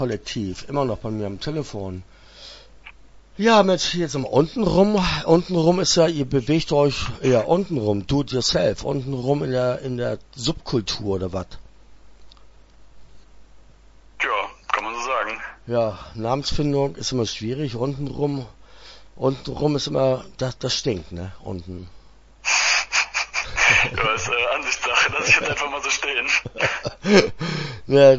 Kollektiv, immer noch bei mir am Telefon. Ja, Mensch, jetzt im untenrum ist ja, ihr bewegt euch ja untenrum, do it yourself, untenrum in der Subkultur oder was? Ja, kann man so sagen. Ja, Namensfindung ist immer schwierig, untenrum ist immer, das stinkt, ne, unten. Ja, ist Ansichtssache, lass ich jetzt einfach mal so stehen. Ja,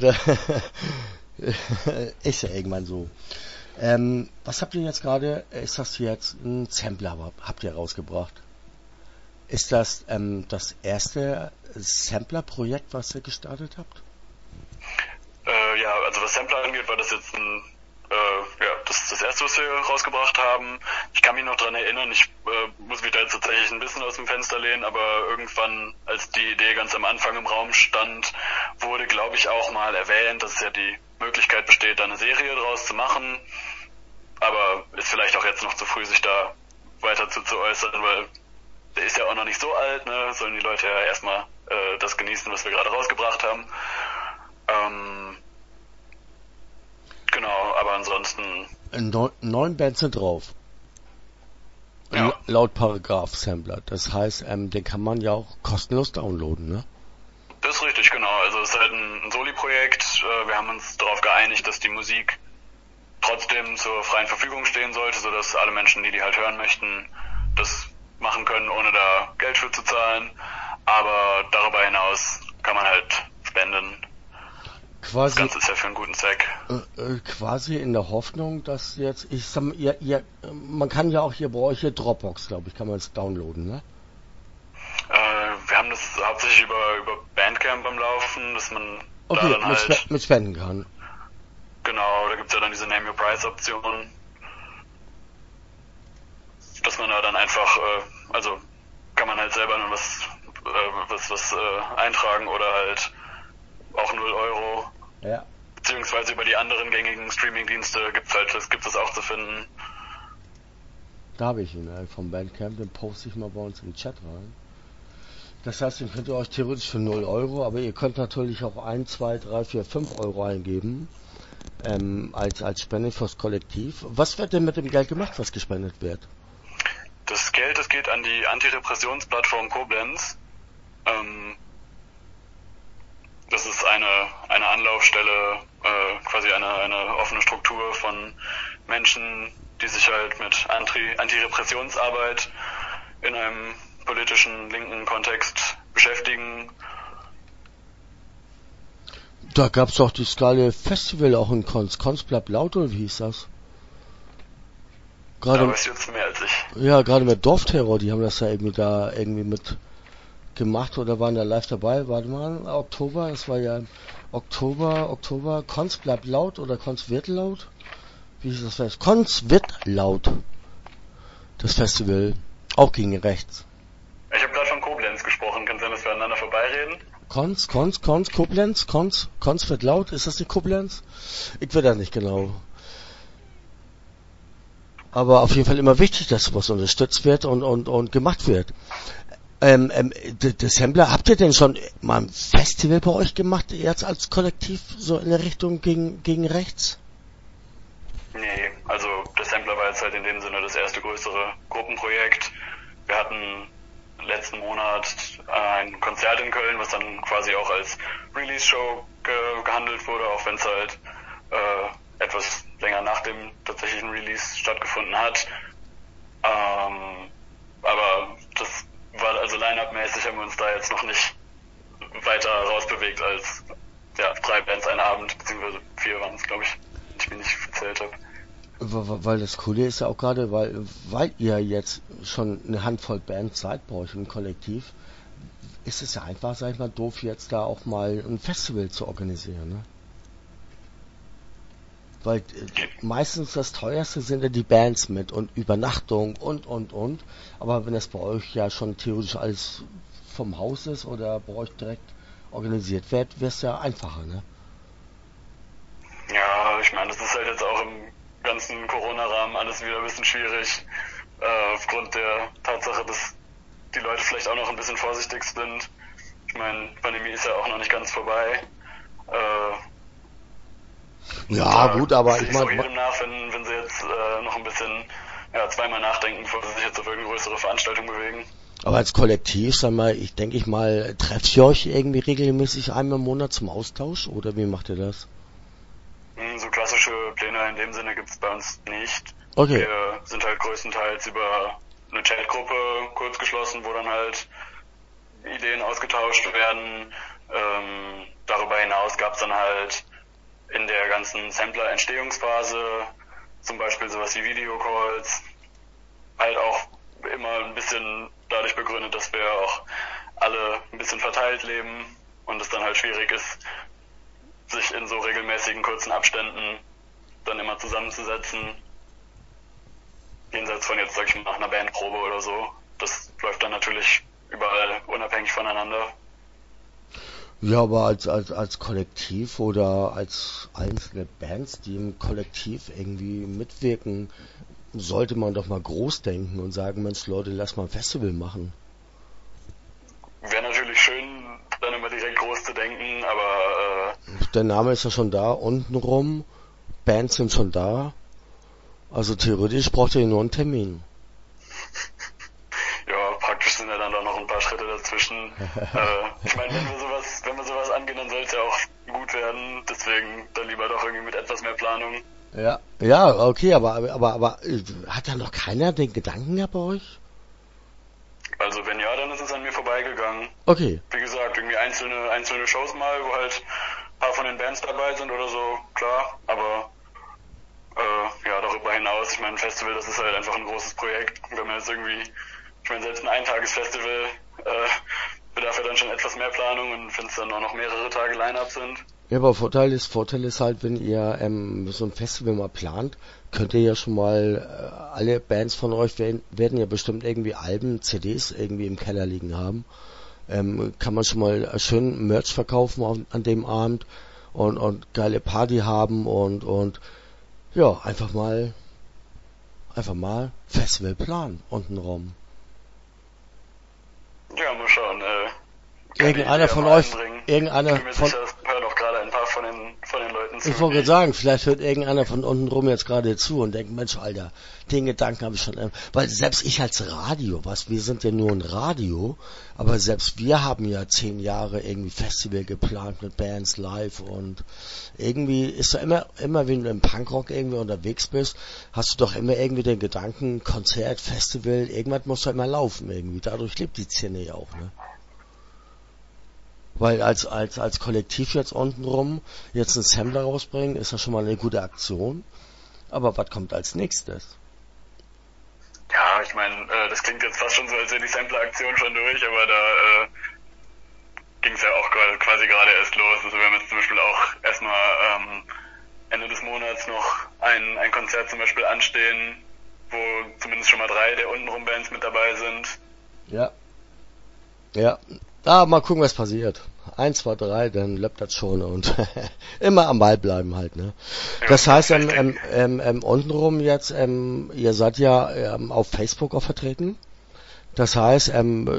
ist ja irgendwann so. Was habt ihr jetzt gerade, ist das jetzt ein Sampler, habt ihr rausgebracht? Ist das das erste Sampler-Projekt, was ihr gestartet habt? Ja, also was Sampler angeht, war das jetzt das ist das erste, was wir rausgebracht haben. Ich kann mich noch dran erinnern, ich muss mich da jetzt tatsächlich ein bisschen aus dem Fenster lehnen, aber irgendwann, als die Idee ganz am Anfang im Raum stand, wurde, glaube ich, auch mal erwähnt, dass ja die Möglichkeit besteht, da eine Serie draus zu machen. Aber ist vielleicht auch jetzt noch zu früh, sich da weiter zu äußern, weil der ist ja auch noch nicht so alt, ne? Sollen die Leute ja erstmal das genießen, was wir gerade rausgebracht haben. Genau, aber ansonsten... 9 Bands sind drauf. Ja. Laut Paragraph-Sampler. Das heißt, den kann man ja auch kostenlos downloaden, ne? Das ist richtig, genau. Also es ist halt ein Soli-Projekt. Wir haben uns darauf geeinigt, dass die Musik trotzdem zur freien Verfügung stehen sollte, sodass alle Menschen, die halt hören möchten, das machen können, ohne da Geld für zu zahlen. Aber darüber hinaus kann man halt spenden. Das Ganze ist ja für einen guten Zweck. Quasi in der Hoffnung, dass jetzt, ich sag mal, man kann ja auch hier bei euch hier Dropbox, glaube ich, kann man es downloaden, ne? Wir haben das hauptsächlich über Bandcamp am Laufen, dass man okay, da dann halt... mit spenden kann. Genau, da gibt's ja dann diese Name Your Price Option, dass man da dann einfach, also kann man halt selber nur was eintragen oder halt auch 0 Euro. Ja. Beziehungsweise über die anderen gängigen Streaming-Dienste gibt's das auch zu finden. Da habe ich ihn, vom Bandcamp, den poste ich mal bei uns im Chat rein. Das heißt, den könnt ihr euch theoretisch für 0 Euro, aber ihr könnt natürlich auch 1, 2, 3, 4, 5 Euro eingeben, als Spende fürs Kollektiv. Was wird denn mit dem Geld gemacht, was gespendet wird? Das Geld, das geht an die Antirepressionsplattform Koblenz. Das ist eine Anlaufstelle, quasi eine offene Struktur von Menschen, die sich halt mit Antirepressionsarbeit in einem politischen linken Kontext beschäftigen. Da gab's doch die Skala Festival auch in Konz bleibt laut, oder wie hieß das? Da weißt du jetzt mehr als ich. Ja, gerade mit Dorfterror, die haben das ja irgendwie mit gemacht oder waren da live dabei. Warte mal, Oktober, es war ja Oktober, Konz bleibt laut oder Konz wird laut? Wie hieß das Fest? Konz wird laut. Das Festival, auch gegen rechts. Ich habe gerade von Koblenz gesprochen, kann sein, dass wir aneinander vorbeireden? Konz, Koblenz, Konz wird laut, ist das die Koblenz? Ich weiß das nicht genau. Aber auf jeden Fall immer wichtig, dass sowas unterstützt wird und gemacht wird. Der Sampler, habt ihr denn schon mal ein Festival bei euch gemacht, jetzt als Kollektiv, so in der Richtung gegen rechts? Nee, also der Sampler war jetzt halt in dem Sinne das erste größere Gruppenprojekt. Wir hatten letzten Monat ein Konzert in Köln, was dann quasi auch als Release-Show gehandelt wurde, auch wenn es halt etwas länger nach dem tatsächlichen Release stattgefunden hat. Aber das war also Line-Up-mäßig, haben wir uns da jetzt noch nicht weiter rausbewegt als 3 Bands einen Abend, beziehungsweise 4 waren es, glaube ich, wenn ich mich nicht verzählt habe. Weil das Coole ist ja auch gerade, weil ihr jetzt schon eine Handvoll Bands seid bei euch im Kollektiv, ist es ja einfach, sag ich mal, doof jetzt da auch mal ein Festival zu organisieren, ne? Weil meistens das teuerste sind ja die Bands mit und Übernachtung und. Aber wenn das bei euch ja schon theoretisch alles vom Haus ist oder bei euch direkt organisiert wird, wäre es ja einfacher, ne? Ja, ich meine, das ist halt jetzt auch im ganzen Corona-Rahmen alles wieder ein bisschen schwierig, aufgrund der Tatsache, dass die Leute vielleicht auch noch ein bisschen vorsichtig sind. Ich meine, Pandemie ist ja auch noch nicht ganz vorbei. Ja, gut, aber ich ich auch meine, jedem nach, wenn sie jetzt noch ein bisschen zweimal nachdenken, bevor sie sich jetzt auf irgendeine größere Veranstaltung bewegen. aber als Kollektiv, sag mal, denke ich mal, trefft ihr euch irgendwie regelmäßig einmal im Monat zum Austausch oder wie macht ihr das? So klassische Pläne in dem Sinne gibt's bei uns nicht. Okay. Wir sind halt größtenteils über eine Chatgruppe kurz geschlossen, wo dann halt Ideen ausgetauscht werden. Darüber hinaus gab's dann halt in der ganzen Sampler-Entstehungsphase zum Beispiel sowas wie Videocalls, halt auch immer ein bisschen dadurch begründet, dass wir auch alle ein bisschen verteilt leben und es dann halt schwierig ist, sich in so regelmäßigen kurzen Abständen dann immer zusammenzusetzen. Jenseits von jetzt, sag ich mal, nach einer Bandprobe oder so. Das läuft dann natürlich überall unabhängig voneinander. Ja, aber als Kollektiv oder als einzelne Bands, die im Kollektiv irgendwie mitwirken, sollte man doch mal groß denken und sagen, Mensch Leute, lass mal ein Festival machen. Wäre natürlich schön, dann immer direkt groß zu denken, aber Der Name ist ja schon da, untenrum, Bands sind schon da, also theoretisch braucht ihr nur einen Termin. ja, praktisch sind ja dann doch noch ein paar Schritte dazwischen. Ich meine, wenn wir sowas angehen, dann soll es ja auch gut werden, deswegen dann lieber doch irgendwie mit etwas mehr Planung. Ja, okay, aber hat da noch keiner den Gedanken gehabt bei euch? Also wenn ja, dann ist es an mir vorbeigegangen. Okay. Wie gesagt, irgendwie einzelne Shows mal, wo halt ein paar von den Bands dabei sind oder so, klar, aber darüber hinaus, ich meine, ein Festival, das ist halt einfach ein großes Projekt. Wenn man jetzt irgendwie, ich meine, selbst ein Eintagesfestival bedarf ja dann schon etwas mehr Planung und wenn es dann auch noch mehrere Tage Line-Up sind. Ja, aber Vorteil ist halt, wenn ihr so ein Festival mal plant, könnt ihr ja schon mal, alle Bands von euch werden ja bestimmt irgendwie Alben, CDs irgendwie im Keller liegen haben. Kann man schon mal schön Merch verkaufen an dem Abend und geile Party haben und ja, einfach mal Festival planen untenrum. Ja, mal schauen. Irgendeiner von euch, irgendeiner von... hören auch gerade ein paar von den Leuten zu. Ich wollte gerade sagen, vielleicht hört irgendeiner von unten rum jetzt gerade zu und denkt, Mensch, Alter, den Gedanken habe ich schon, weil selbst ich als Radio, wir sind ja nur ein Radio, aber selbst wir haben ja 10 Jahre irgendwie Festival geplant mit Bands live und irgendwie ist da immer wenn du im Punkrock irgendwie unterwegs bist, hast du doch immer irgendwie den Gedanken, Konzert, Festival, irgendwas muss da immer laufen irgendwie, dadurch lebt die Szene ja auch, ne? Weil als Kollektiv jetzt untenrum jetzt einen Sampler rausbringen, ist ja schon mal eine gute Aktion. Aber was kommt als nächstes? Ja, ich meine, das klingt jetzt fast schon so, als wäre die Sampler-Aktion schon durch, aber da ging es ja auch quasi gerade erst los. Also wir haben jetzt zum Beispiel auch erstmal Ende des Monats noch ein Konzert zum Beispiel anstehen, wo zumindest schon mal 3 der untenrum Bands mit dabei sind. Ja. Mal gucken, was passiert. 1, 2, 3, dann läuft das schon und immer am Ball bleiben halt, ne? Ja, das heißt, untenrum jetzt, ihr seid ja auf Facebook auch vertreten. Das heißt,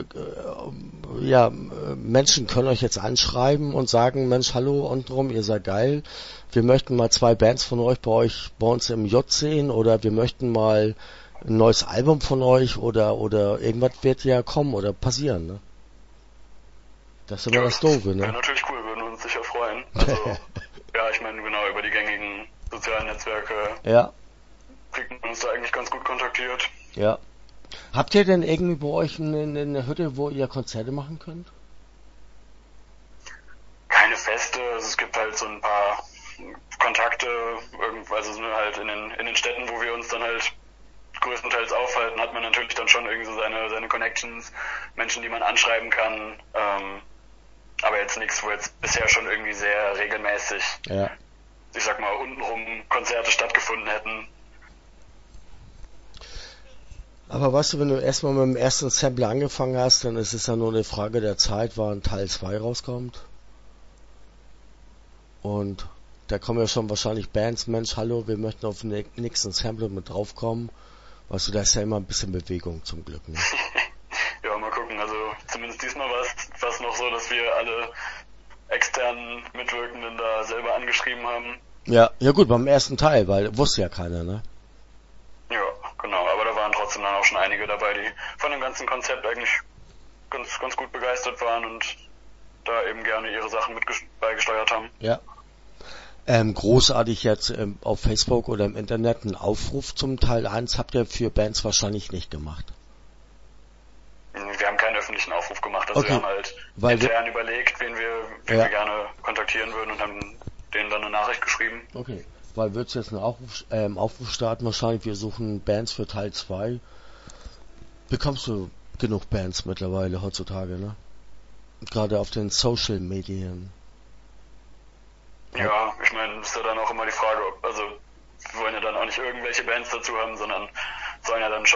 Menschen können euch jetzt anschreiben und sagen, Mensch, hallo untenrum, ihr seid geil. Wir möchten mal 2 Bands von euch bei uns im J sehen oder wir möchten mal ein neues Album von euch oder irgendwas wird ja kommen oder passieren, ne? Das ist immer das Doofe, ne? Wäre natürlich cool, würden wir uns sicher freuen. Also, ja, ich meine, genau, über die gängigen sozialen Netzwerke kriegt man uns da eigentlich ganz gut kontaktiert. Ja. Habt ihr denn irgendwie bei euch eine Hütte, wo ihr Konzerte machen könnt? Keine feste, also es gibt halt so ein paar Kontakte, also halt in den Städten, wo wir uns dann halt größtenteils aufhalten, hat man natürlich dann schon irgendwie so seine Connections, Menschen, die man anschreiben kann, aber jetzt nichts, wo jetzt bisher schon irgendwie sehr regelmäßig, ich sag mal, untenrum Konzerte stattgefunden hätten. Aber weißt du, wenn du erstmal mit dem ersten Sampler angefangen hast, dann ist es ja nur eine Frage der Zeit, wann Teil 2 rauskommt. Und da kommen ja schon wahrscheinlich Bands, Mensch, hallo, wir möchten auf den nächsten Sampler mit draufkommen. Weißt du, da ist ja immer ein bisschen Bewegung zum Glück, ne? Ja, mal gucken. Also zumindest diesmal war es noch so, dass wir alle externen Mitwirkenden da selber angeschrieben haben. Ja, ja gut, beim ersten Teil, weil wusste ja keiner, ne? Ja, genau, aber da waren trotzdem dann auch schon einige dabei, die von dem ganzen Konzept eigentlich ganz gut begeistert waren und da eben gerne ihre Sachen mit beigesteuert haben. Ja. Großartig jetzt auf Facebook oder im Internet einen Aufruf zum Teil 1 habt ihr für Bands wahrscheinlich nicht gemacht. Wir haben keinen öffentlichen Aufruf gemacht, also Okay. wir haben halt intern überlegt, wen wir gerne kontaktieren würden und haben denen dann eine Nachricht geschrieben. Okay. Weil würdest du jetzt einen Aufruf starten, wahrscheinlich, wir suchen Bands für Teil 2. Bekommst du genug Bands mittlerweile heutzutage, ne? Gerade auf den Social Medien. Ja, ich meine, ist ja dann auch immer die Frage, also wir wollen ja dann auch nicht irgendwelche Bands dazu haben, sondern soll ja dann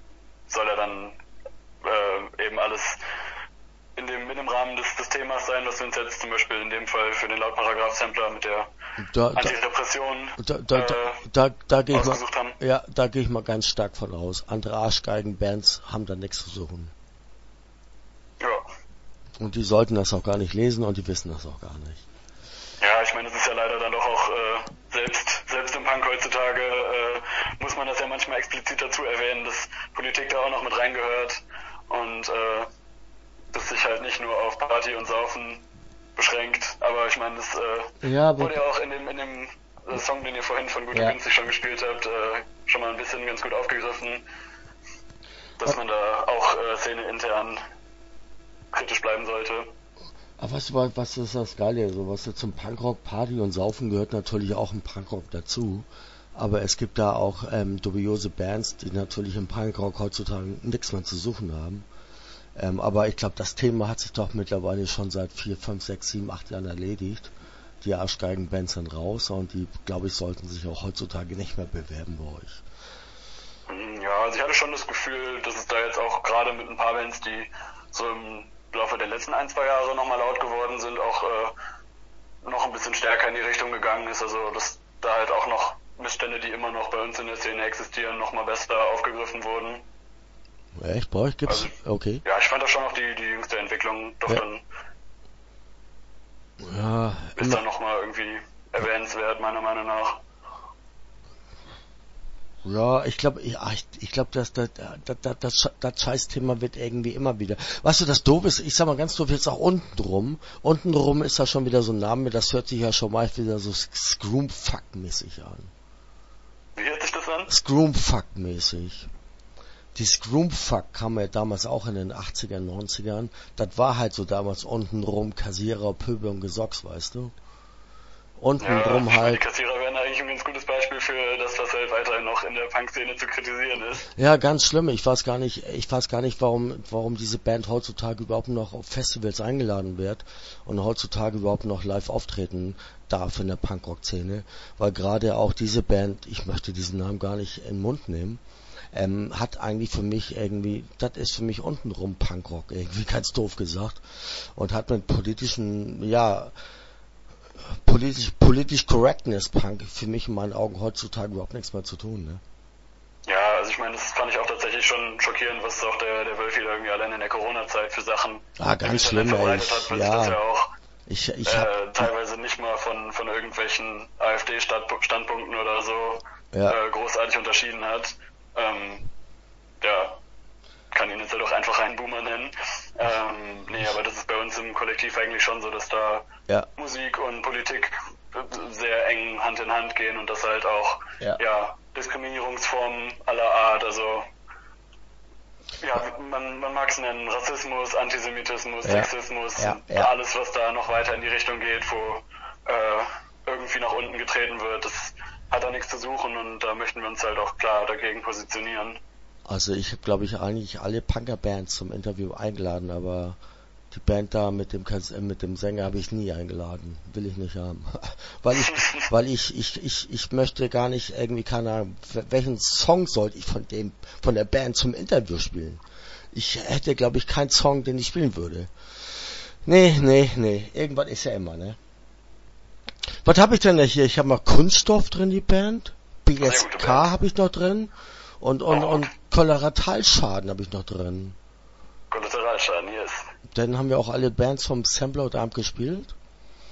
eben alles in dem Rahmen des Themas sein, was wir uns jetzt zum Beispiel in dem Fall für den Lautparagraph-Sampler mit der Antirepression ausgesucht haben. Ja, da gehe ich mal ganz stark von aus. Andere Arschgeigen-Bands haben da nichts zu suchen. Ja. Und die sollten das auch gar nicht lesen und die wissen das auch gar nicht. Ja, ich meine, es ist ja leider dann doch auch, selbst im Punk heutzutage, muss man das ja manchmal explizit dazu erwähnen, dass Politik da auch noch mit reingehört und, das sich halt nicht nur auf Party und Saufen beschränkt, aber ich meine, das, wurde ja auch in dem Song, den ihr vorhin von Gut und Günstig schon gespielt habt, schon mal ein bisschen ganz gut aufgegriffen, dass man da auch, Szene-intern kritisch bleiben sollte. Aber weißt du, was ist das Geile? So, was zum Punkrock, Party und Saufen gehört natürlich auch im Punkrock dazu. Aber es gibt da auch dubiose Bands, die natürlich im Punkrock heutzutage nichts mehr zu suchen haben. Aber ich glaube, das Thema hat sich doch mittlerweile schon seit 4, 5, 6, 7, 8 Jahren erledigt. Die Arschgeigen-Bands sind raus und die, glaube ich, sollten sich auch heutzutage nicht mehr bewerben bei euch. Ja, also ich hatte schon das Gefühl, dass es da jetzt auch gerade mit ein paar Bands, die so im Laufe der letzten 1, 2 Jahre nochmal laut geworden sind, auch noch ein bisschen stärker in die Richtung gegangen ist. Also dass da halt auch noch Missstände, die immer noch bei uns in der Szene existieren, nochmal besser aufgegriffen wurden. Echt? Bei euch gibt's? Also, okay. Ja, ich fand das schon auch die jüngste Entwicklung doch dann ist dann nochmal irgendwie erwähnenswert, meiner Meinung nach. Ja, ich glaube, das Scheißthema wird irgendwie immer wieder. Weißt du, das doof ist, ich sag mal ganz doof, jetzt auch untenrum. Untenrum ist da schon wieder so ein Name, das hört sich ja schon mal wieder so Scroomfuck-mäßig an. Wie hört sich das an? Scroomfuck-mäßig. Die Scroomfuck kam ja damals auch in den 80ern, 90ern. Das war halt so damals untenrum Kassierer, Pöbel und Gesocks, weißt du? Untenrum halt. Die Kassierer wären eigentlich ein ganz gutes Beispiel für das, was halt weiterhin noch in der Punk-Szene zu kritisieren ist. Ja, ganz schlimm. Ich weiß gar nicht, warum diese Band heutzutage überhaupt noch auf Festivals eingeladen wird und heutzutage überhaupt noch live auftreten darf in der Punkrock-Szene. Weil gerade auch diese Band, ich möchte diesen Namen gar nicht in den Mund nehmen, hat eigentlich für mich irgendwie, das ist für mich untenrum Punkrock, irgendwie ganz doof gesagt. Und hat mit politisch Correctness Punk für mich in meinen Augen heutzutage überhaupt nichts mehr zu tun, ne? Ja, also ich meine, das fand ich auch tatsächlich schon schockierend, was auch der Wölfi da irgendwie allein in der Corona-Zeit für Sachen ganz schlimm, verbreitet hat, weil sich das ja auch ich teilweise nicht mal von irgendwelchen AfD-Standpunkten oder so großartig unterschieden hat. Kann ihn jetzt halt auch einfach einen Boomer nennen. Aber das ist bei uns im Kollektiv eigentlich schon so, dass da Musik und Politik sehr eng Hand in Hand gehen und dass halt auch Diskriminierungsformen aller Art, also man mag es nennen, Rassismus, Antisemitismus, Sexismus, alles, was da noch weiter in die Richtung geht, wo irgendwie nach unten getreten wird, das hat da nichts zu suchen und da möchten wir uns halt auch klar dagegen positionieren. Also ich habe, glaube ich, eigentlich alle Punker-Bands zum Interview eingeladen, aber die Band da mit dem Sänger habe ich nie eingeladen. Will ich nicht haben. weil ich möchte gar nicht irgendwie, keine Ahnung, welchen Song sollte ich von der Band zum Interview spielen? Ich hätte, glaube ich, keinen Song, den ich spielen würde. Nee. Irgendwas ist ja immer, ne? Was habe ich denn da hier? Ich habe mal Kunststoff drin, die Band. BSK habe ich noch drin. Und Kollateralschaden habe ich noch drin. Kollateralschaden, yes. Dann haben wir auch alle Bands vom Sampler und Amp gespielt.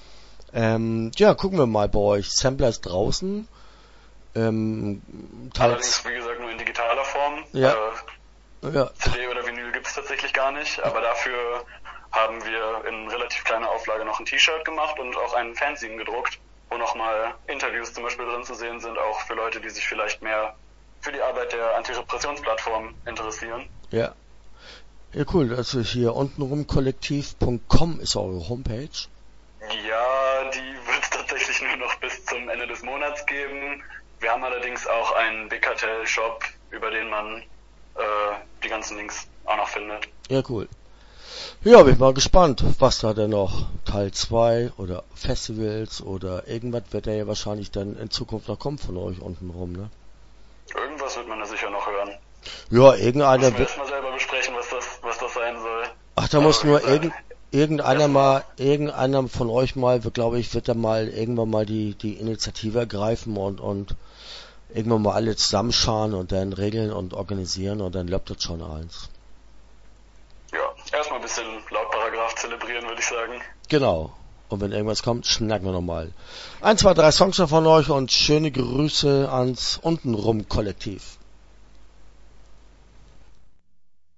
Ja, gucken wir mal bei euch. Sampler ist draußen. Allerdings, wie gesagt, nur in digitaler Form. Ja. Ja. CD oder Vinyl gibt's tatsächlich gar nicht, aber dafür haben wir in relativ kleiner Auflage noch ein T-Shirt gemacht und auch einen Fanzine gedruckt, wo nochmal Interviews zum Beispiel drin zu sehen sind, auch für Leute, die sich vielleicht mehr für die Arbeit der Antirepressionsplattform interessieren. Ja. Ja, cool. Also hier untenrum kollektiv.com ist eure Homepage. Ja, die wird es tatsächlich nur noch bis zum Ende des Monats geben. Wir haben allerdings auch einen Big Cartel Shop, über den man die ganzen Links auch noch findet. Ja, cool. Ja, bin mal gespannt, was da denn noch Teil 2 oder Festivals oder irgendwas wird ja wahrscheinlich dann in Zukunft noch kommen von euch untenrum, ne? Irgendwas wird man da sicher noch hören. Ja, irgendeiner Müssen wir wird... erstmal selber besprechen, was das sein soll. Ach, da muss nur irgendeiner von euch mal, glaube ich, wird da mal irgendwann mal die Initiative ergreifen und irgendwann mal alle zusammenscharen und dann regeln und organisieren und dann läuft das schon eins. Ja, erstmal ein bisschen laut Paragraph zelebrieren, würde ich sagen. Genau. Und wenn irgendwas kommt, schnacken wir nochmal. 1, 2, 3 Songs von euch und schöne Grüße ans Untenrum Kollektiv.